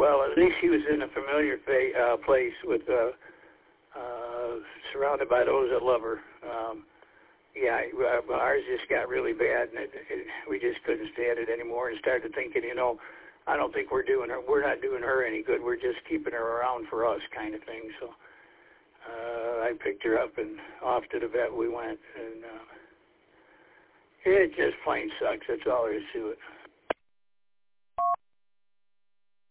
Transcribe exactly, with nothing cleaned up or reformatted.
Well, at least she was in a familiar fa- uh, place with, uh, uh, surrounded by those that love her. Um, yeah, uh, ours just got really bad, and it, it, we just couldn't stand it anymore, and started thinking, you know, I don't think we're doing her, we're not doing her any good. We're just keeping her around for us, kind of thing. So uh, I picked her up and off to the vet we went, and uh, it just plain sucks. That's all there is to it.